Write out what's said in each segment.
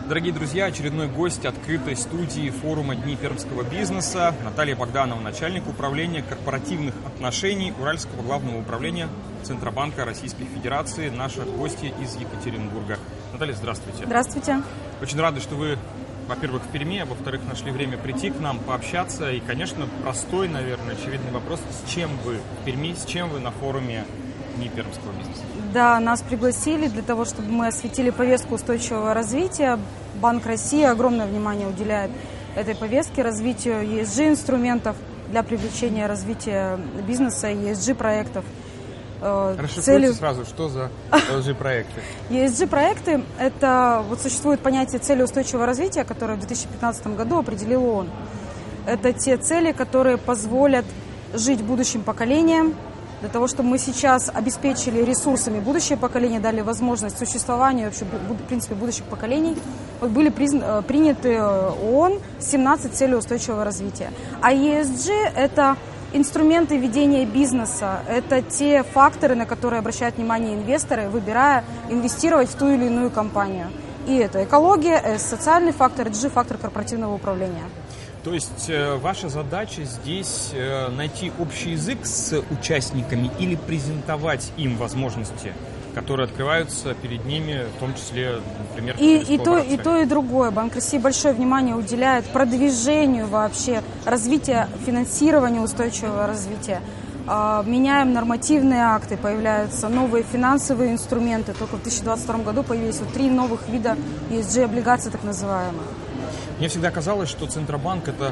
Дорогие друзья, очередной гость открытой студии форума «Дни пермского бизнеса» Наталья Богданова, начальник управления корпоративных отношений Уральского главного управления Центробанка Российской Федерации, наша гостья из Екатеринбурга. Наталья, здравствуйте. Здравствуйте. Очень рады, что вы, во-первых, в Перми, а во-вторых, нашли время прийти к нам, пообщаться. И, конечно, простой, наверное, очевидный вопрос, с чем вы в Перми, с чем вы на форуме Дни пермского бизнеса? Да, нас пригласили для того, чтобы мы осветили повестку устойчивого развития. Банк России огромное внимание уделяет этой повестке, развитию ESG-инструментов для привлечения развития бизнеса и ESG-проектов. Расшифруйте сразу, что за ESG-проекты? ESG-проекты – это существует понятие цели устойчивого развития, которое в 2015 году определил ООН. Это те цели, которые позволят жить будущим поколениям, для того, чтобы мы сейчас обеспечили ресурсами будущее поколение, дали возможность существования вообще, в принципе, будущих поколений. Были приняты ООН 17 целей устойчивого развития. А ESG – это инструменты ведения бизнеса, это те факторы, на которые обращают внимание инвесторы, выбирая инвестировать в ту или иную компанию. И это экология, социальный фактор, ESG-фактор корпоративного управления. То есть ваша задача здесь найти общий язык с участниками или презентовать им возможности, которые открываются перед ними, в том числе, например, и то, и другое. Банк России большое внимание уделяет продвижению вообще развития, финансирования устойчивого развития. Меняем нормативные акты, появляются новые финансовые инструменты. Только в 2022 году появились 3 новых вида ESG-облигаций, так называемых. Мне всегда казалось, что Центробанк это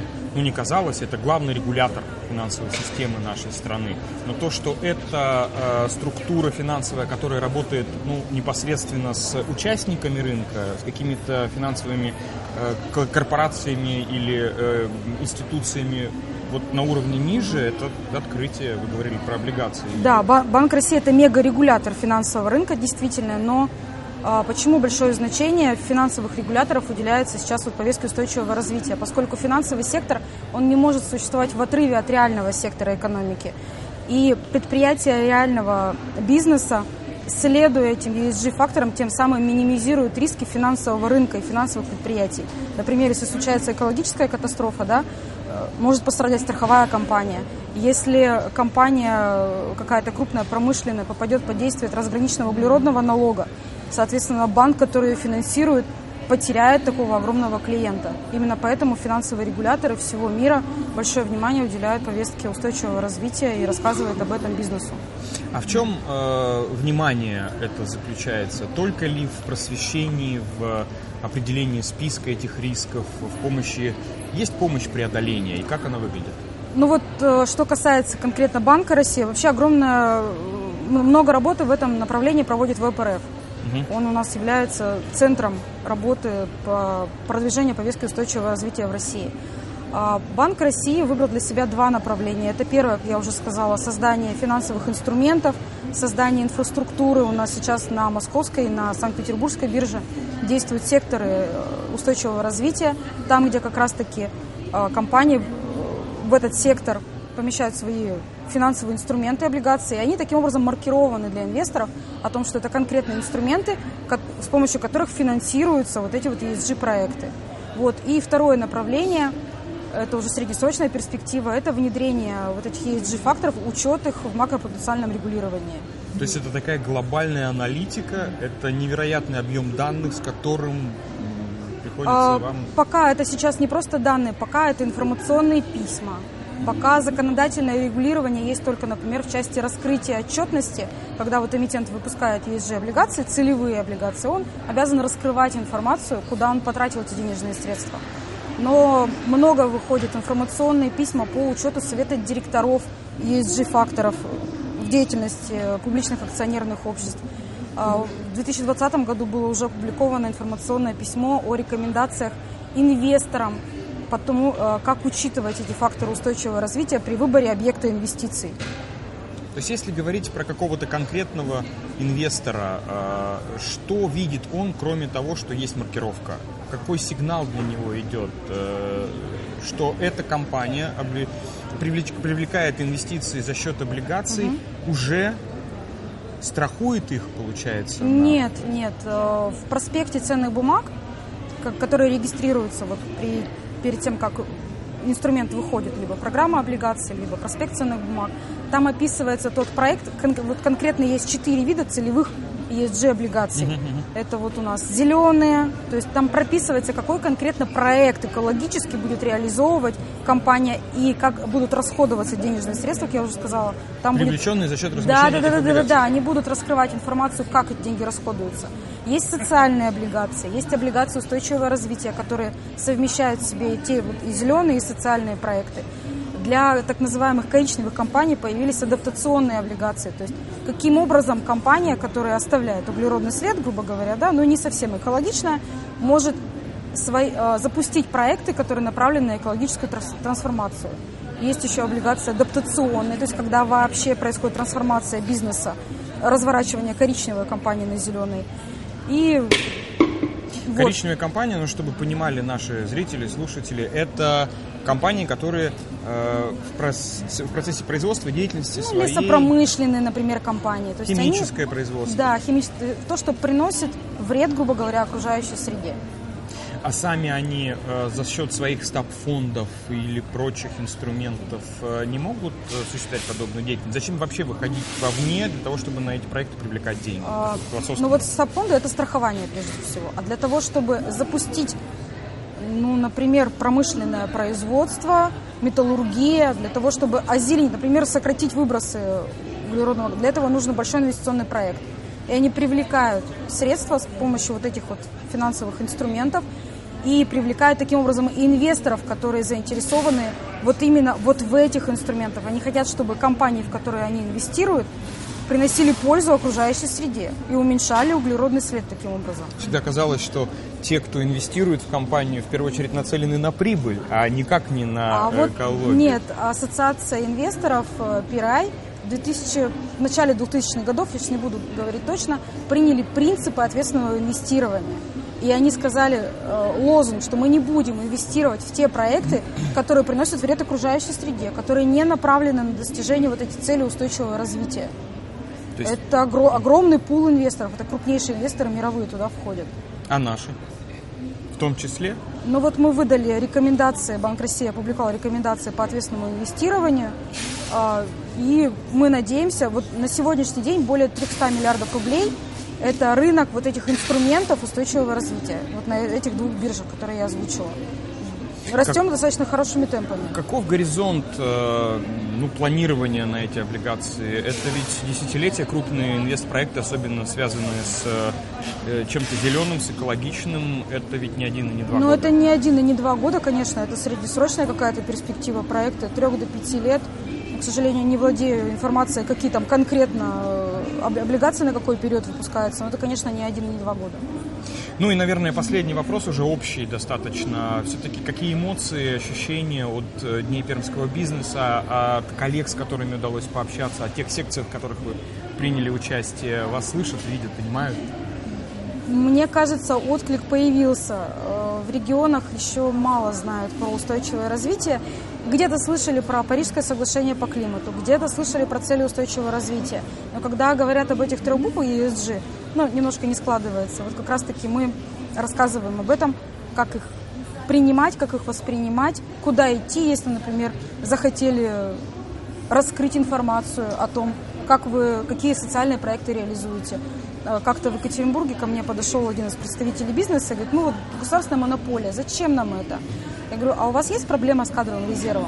главный регулятор финансовой системы нашей страны. Но то, что это структура финансовая, которая работает непосредственно с участниками рынка, с какими-то финансовыми корпорациями или институциями на уровне ниже, это открытие, вы говорили про облигации. Да, Банк России это мегарегулятор финансового рынка, действительно, но почему большое значение финансовых регуляторов уделяется сейчас повестке устойчивого развития? Поскольку финансовый сектор, он не может существовать в отрыве от реального сектора экономики. И предприятия реального бизнеса, следуя этим ESG-факторам, тем самым минимизируют риски финансового рынка и финансовых предприятий. Например, если случается экологическая катастрофа, может пострадать страховая компания. Если компания, какая-то крупная промышленная, попадет под действие трансграничного углеродного налога, соответственно, банк, который ее финансирует, потеряет такого огромного клиента. Именно поэтому финансовые регуляторы всего мира большое внимание уделяют повестке устойчивого развития и рассказывают об этом бизнесу. А в чем внимание это заключается? Только ли в просвещении, в определении списка этих рисков, в помощи? Есть помощь преодоления, и как она выглядит? Что касается конкретно Банка России, вообще много работы в этом направлении проводит ВПРФ. Он у нас является центром работы по продвижению повестки устойчивого развития в России. Банк России выбрал для себя 2 направления. Это первое, я уже сказала, создание финансовых инструментов, создание инфраструктуры. У нас сейчас на Московской и на Санкт-Петербургской бирже действуют секторы устойчивого развития, там, где как раз-таки компании в этот сектор помещают свои финансовые инструменты, облигации, и они таким образом маркированы для инвесторов о том, что это конкретные инструменты, с помощью которых финансируются эти ESG-проекты. И второе направление, это уже среднесрочная перспектива, это внедрение этих ESG-факторов, учет их в макропруденциальном регулировании. То есть это такая глобальная аналитика, это невероятный объем данных, с которым приходится вам... Пока это сейчас не просто данные, пока это информационные письма. Пока законодательное регулирование есть только, например, в части раскрытия отчетности, когда эмитент выпускает ESG-облигации, целевые облигации, он обязан раскрывать информацию, куда он потратил эти денежные средства. Но много выходит информационные письма по учету совета директоров ESG-факторов в деятельности публичных акционерных обществ. В 2020 году было уже опубликовано информационное письмо о рекомендациях инвесторам по тому, как учитывать эти факторы устойчивого развития при выборе объекта инвестиций. То есть, если говорить про какого-то конкретного инвестора, что видит он, кроме того, что есть маркировка? Какой сигнал для него идет? Что эта компания привлекает инвестиции за счет облигаций, уже страхует их, получается? Нет. В проспекте ценных бумаг которые регистрируются вот перед тем, как инструмент выходит, либо программа облигаций, либо проспект ценных бумаг. Там описывается тот проект, вот конкретно есть 4 вида целевых ESG-облигаций. Это вот у нас зеленые, то есть там прописывается, какой конкретно проект экологически будет реализовывать компания и как будут расходоваться денежные средства, как я уже сказала. Там привлеченные за счет размещения этих облигаций. Да, они будут раскрывать информацию, как эти деньги расходуются. Есть социальные облигации, есть облигации устойчивого развития, которые совмещают в себе и зеленые, и социальные проекты. Для так называемых коричневых компаний появились адаптационные облигации. То есть каким образом компания, которая оставляет углеродный след, грубо говоря, да, но не совсем экологичная, может запустить проекты, которые направлены на экологическую трансформацию. Есть еще облигации адаптационные, то есть когда вообще происходит трансформация бизнеса, разворачивание коричневой компании на зеленой. И коричневая компания, ну, чтобы понимали наши зрители, слушатели, это компании, которые в процессе производства деятельности своей... Лесопромышленные, например, компании. То есть химическое производство. Да, то, что приносит вред, грубо говоря, окружающей среде. А сами они за счет своих стаб-фондов или прочих инструментов не могут осуществлять подобную деятельность? Зачем вообще выходить вовне для того, чтобы на эти проекты привлекать деньги? Ну вот стаб-фонды – это страхование прежде всего. А для того, чтобы запустить, ну, например, промышленное производство, металлургия, для того, чтобы озеленить, например, сократить выбросы углеродного, для этого нужен большой инвестиционный проект. И они привлекают средства с помощью вот этих вот финансовых инструментов и привлекают таким образом и инвесторов, которые заинтересованы вот именно вот в этих инструментах. Они хотят, чтобы компании, в которые они инвестируют, приносили пользу окружающей среде и уменьшали углеродный след таким образом. Всегда казалось, что те, кто инвестирует в компанию, в первую очередь нацелены на прибыль, а никак не на экологию. Вот нет, ассоциация инвесторов PRI в начале 2000-х годов, я сейчас не буду говорить точно, приняли принципы ответственного инвестирования. И они сказали лозунг, что мы не будем инвестировать в те проекты, которые приносят вред окружающей среде, которые не направлены на достижение вот этих целей устойчивого развития. То есть... Это огромный пул инвесторов, это крупнейшие инвесторы мировые туда входят. А наши? В том числе? Ну вот мы выдали рекомендации, Банк России опубликовал рекомендации по ответственному инвестированию, и мы надеемся, вот на сегодняшний день более 300 миллиардов рублей – это рынок вот этих инструментов устойчивого развития, вот на этих двух биржах, которые я озвучила. Растем достаточно хорошими темпами. Каков горизонт планирования на эти облигации? Это ведь десятилетия крупные инвестпроекты, особенно связанные с чем-то зеленым, с экологичным. Это ведь не 1 и не 2 года. Ну, это не 1 и не 2 года, конечно. Это среднесрочная какая-то перспектива проекта, 3 до 5 лет. К сожалению, не владею информацией, какие там конкретно облигации на какой период выпускаются. Но это, конечно, не 1 и не 2 года. Ну и, наверное, последний вопрос, уже общий достаточно. Все-таки какие эмоции, ощущения от Дней пермского бизнеса, от коллег, с которыми удалось пообщаться, о тех секциях, в которых вы приняли участие? Вас слышат, видят, понимают? Мне кажется, отклик появился. В регионах еще мало знают про устойчивое развитие. Где-то слышали про Парижское соглашение по климату, где-то слышали про цели устойчивого развития. Но когда говорят об этих 3 буквах ESG, немножко не складывается. Вот как раз-таки мы рассказываем об этом, как их принимать, как их воспринимать, куда идти, если, например, захотели раскрыть информацию о том, какие социальные проекты реализуете. Как-то в Екатеринбурге ко мне подошел один из представителей бизнеса и говорит, государственная монополия, зачем нам это? Я говорю, а у вас есть проблема с кадровым резервом?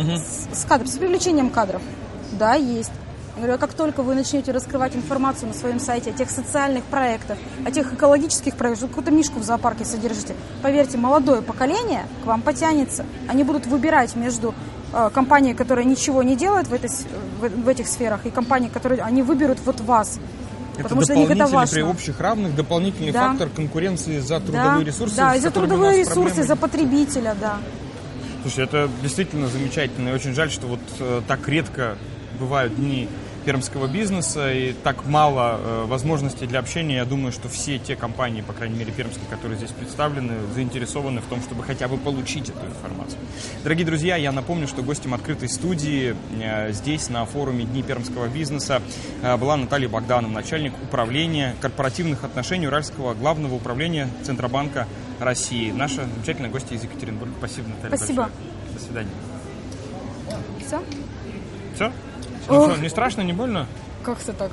С привлечением кадров? Да, есть. Я говорю, а как только вы начнете раскрывать информацию на своем сайте о тех социальных проектах, о тех экологических проектах, какую-то мишку в зоопарке содержите, поверьте, молодое поколение к вам потянется. Они будут выбирать между компанией, которая ничего не делает в этих сферах, и компанией, которые они выберут вот вас. Это дополнительный при общих равных дополнительный фактор конкуренции за трудовые ресурсы. Да, и за трудовые ресурсы, за потребителя, да. Слушай, это действительно замечательно. И очень жаль, что вот так редко бывают дни пермского бизнеса и так мало возможностей для общения. Я думаю, что все те компании, по крайней мере пермские, которые здесь представлены, заинтересованы в том, чтобы хотя бы получить эту информацию. Дорогие друзья, я напомню, что гостем открытой студии здесь на форуме Дни пермского бизнеса была Наталья Богданова, начальник управления корпоративных отношений Уральского главного управления Центробанка России. Наша замечательная гостья из Екатеринбурга. Спасибо, Наталья. Спасибо. Большое. До свидания. Все? Все? Ну что, не страшно, не больно? Как-то так.